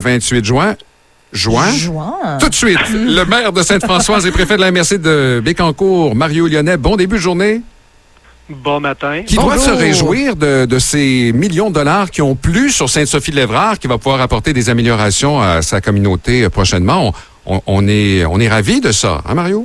28 juin. Juin. Tout de suite, le maire de Sainte-Françoise et préfet de la MRC de Bécancour, Mario Lyonnais. Bon début de journée. Bon matin. Qui doit se réjouir de ces millions de dollars qui ont plu sur Sainte-Sophie-de-l'Évrard, qui va pouvoir apporter des améliorations à sa communauté prochainement. On est ravis de ça, hein, Mario?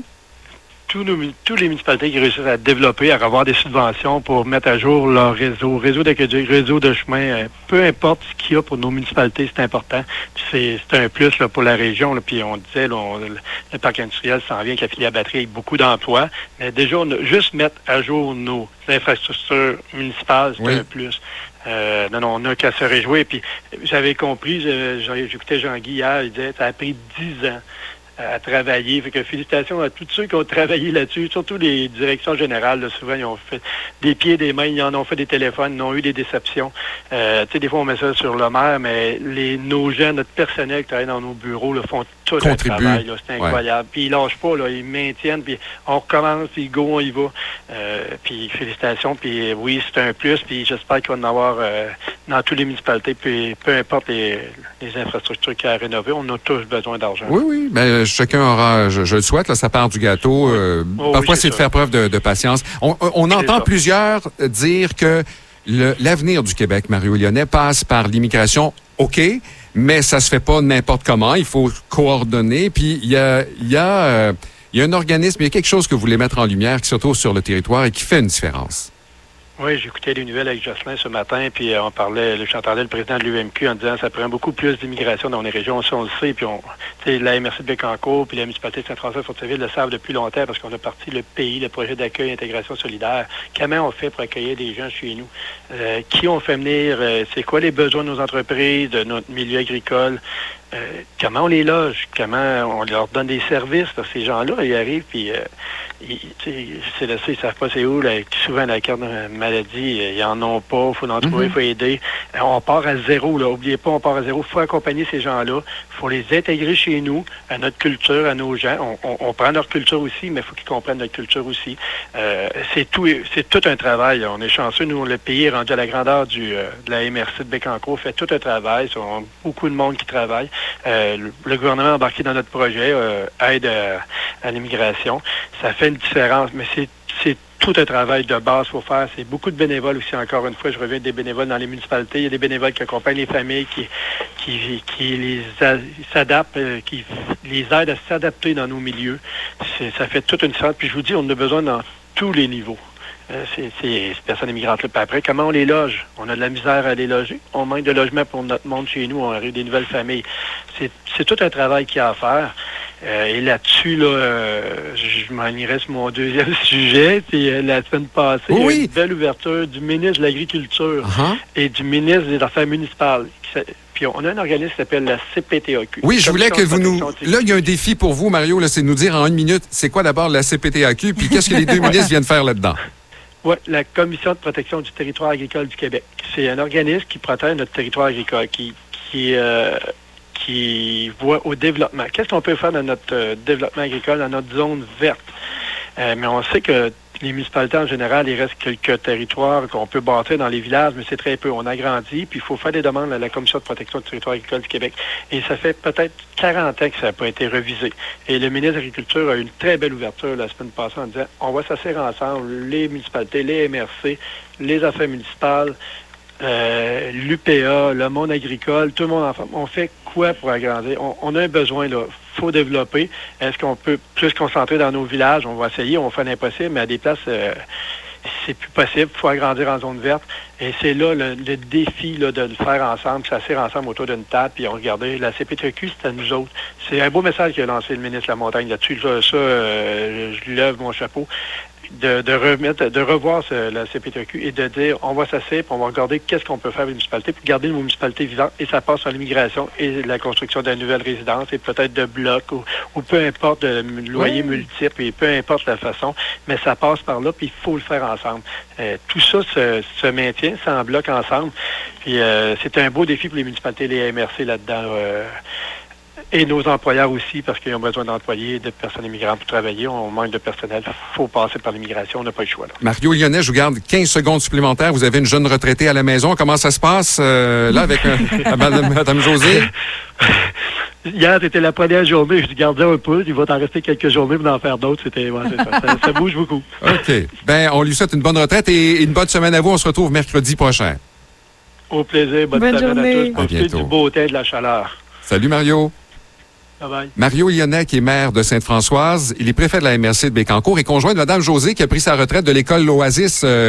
Tous les municipalités qui réussissent à développer, à avoir des subventions pour mettre à jour leur réseau d'aqueduc, réseau de chemin, peu importe ce qu'il y a pour nos municipalités, c'est important. C'est un plus là, pour la région. Là, puis on disait, là, le parc industriel s'en vient avec la filière batterie avec beaucoup d'emplois. Mais déjà, juste mettre à jour nos infrastructures municipales, c'est un plus. Non, on n'a qu'à se réjouir. Puis j'avais compris, j'écoutais Jean-Guy hier, il disait ça a pris 10 ans à travailler. Fait que félicitations à tous ceux qui ont travaillé là-dessus, surtout les directions générales. Là, souvent, ils ont fait des pieds et des mains, ils en ont fait des téléphones, ils ont eu des déceptions. Tu sais, des fois, on met ça sur le maire, mais nos gens, notre personnel qui travaille dans nos bureaux, là, font tout un travail. Là, c'est incroyable. Ouais. Puis ils lâchent pas, là, ils maintiennent, puis on recommence, puis go, on y va. Puis félicitations, puis oui, c'est un plus, puis j'espère qu'il va y en avoir dans toutes les municipalités, puis peu importe les infrastructures qu'il y a à rénover, on a tous besoin d'argent. Oui, mais chacun aura, je le souhaite, là, sa part du gâteau. Parfois, c'est de faire preuve de patience. On entend plusieurs dire que l'avenir du Québec, Mario Lyonnais, passe par l'immigration, OK, mais ça se fait pas n'importe comment. Il faut coordonner. Puis il y a un organisme, il y a quelque chose que vous voulez mettre en lumière qui se retrouve sur le territoire et qui fait une différence. Oui, j'écoutais les nouvelles avec Jocelyn ce matin, puis j'entendais le président de l'UMQ en disant que ça prend beaucoup plus d'immigration dans les régions, ça on le sait, puis la MRC de Bécancour, puis la municipalité de Sainte-Françoise-Forteville le savent depuis longtemps parce qu'on a parti le pays, le projet d'accueil et intégration solidaire. Comment on fait pour accueillir des gens chez nous? Qui on fait venir? C'est quoi les besoins de nos entreprises, de notre milieu agricole? Comment on les loge? Comment on leur donne des services? Là, ces gens-là, ils arrivent, puis ils ne savent pas c'est où. Là, souvent, la carte de maladie, ils n'en ont pas. Il faut en trouver, il faut aider. On part à zéro. N'oubliez pas, on part à zéro. Il faut accompagner ces gens-là. Il faut les intégrer chez nous, à notre culture, à nos gens. On prend leur culture aussi, mais il faut qu'ils comprennent notre culture aussi. C'est tout un travail. Là. On est chanceux. Nous, le pays est rendu à la grandeur de la MRC de Bécancour. Fait tout un travail. On a beaucoup de monde qui travaille. Le gouvernement a embarqué dans notre projet, aide à l'immigration. Ça fait une différence, mais c'est tout un travail de base qu'il faut faire. C'est beaucoup de bénévoles aussi, encore une fois. Je reviens des bénévoles dans les municipalités. Il y a des bénévoles qui accompagnent les familles, qui s'adaptent, qui les aident à s'adapter dans nos milieux. Ça fait toute une différence. Puis je vous dis, on en a besoin dans tous les niveaux. Ces personnes immigrantes-là. Puis après, comment on les loge? On a de la misère à les loger. On manque de logement pour notre monde chez nous. On arrive des nouvelles familles. C'est tout un travail qu'il y a à faire. Et là-dessus, je m'en irais sur mon deuxième sujet. Puis la semaine passée, il y a une belle ouverture du ministre de l'Agriculture et du ministre des Affaires municipales. Puis on a un organisme qui s'appelle la CPTAQ. Oui, je voulais que vous nous... Là, il y a un défi pour vous, Mario, là, c'est de nous dire en une minute, c'est quoi d'abord la CPTAQ, puis qu'est-ce que les deux ministres viennent faire là-dedans? Oui, la Commission de protection du territoire agricole du Québec. C'est un organisme qui protège notre territoire agricole, qui voit au développement. Qu'est-ce qu'on peut faire dans notre développement agricole, dans notre zone verte? Mais on sait que les municipalités, en général, il reste quelques territoires qu'on peut bâtir dans les villages, mais c'est très peu. On agrandit, puis il faut faire des demandes à la Commission de protection du territoire agricole du Québec. Et ça fait peut-être 40 ans que ça n'a pas été revisé. Et le ministre de l'Agriculture a eu une très belle ouverture la semaine passée en disant on va s'asseoir ensemble, les municipalités, les MRC, les affaires municipales, l'UPA, le monde agricole, tout le monde ensemble. On fait quoi pour agrandir? On a un besoin, là. Il faut développer. Est-ce qu'on peut plus se concentrer dans nos villages? On va essayer, on va faire l'impossible, mais à des places, c'est plus possible. Il faut agrandir en zone verte. Et c'est là le défi là, de le faire ensemble, s'asseoir ensemble autour d'une table, puis on regardait. La CPTQ, c'est à nous autres. C'est un beau message qu'a lancé le ministre de la Montagne là-dessus. Je lui lève mon chapeau. De revoir la CPTQ et de dire on va s'asseoir puis on va regarder qu'est-ce qu'on peut faire avec les municipalités pour garder nos municipalités vivantes et ça passe sur l'immigration et la construction de nouvelles résidences et peut-être de blocs ou peu importe de loyers multiples et peu importe la façon, mais ça passe par là puis il faut le faire ensemble. Tout ça se maintient, ça en bloc ensemble. Puis c'est un beau défi pour les municipalités et les MRC là-dedans. Et nos employeurs aussi, parce qu'ils ont besoin d'employés, de personnes immigrantes pour travailler. On manque de personnel. Il faut passer par l'immigration. On n'a pas le choix. Là. Mario Lyonnais, je vous garde 15 secondes supplémentaires. Vous avez une jeune retraitée à la maison. Comment ça se passe là avec Mme Josée? Hier, c'était la première journée. Je gardais un peu. Il va t'en rester quelques journées pour en faire d'autres. C'était, c'est ça. Ça bouge beaucoup. OK. Ben, on lui souhaite une bonne retraite et une bonne semaine à vous. On se retrouve mercredi prochain. Au plaisir. Bonne semaine journée. à tous. Profitez du beau temps et de la chaleur. Salut, Mario. Bye-bye. Mario Lyonnais, qui est maire de Sainte-Françoise, il est préfet de la MRC de Bécancour et conjoint de Mme Josée, qui a pris sa retraite de l'école L'Oasis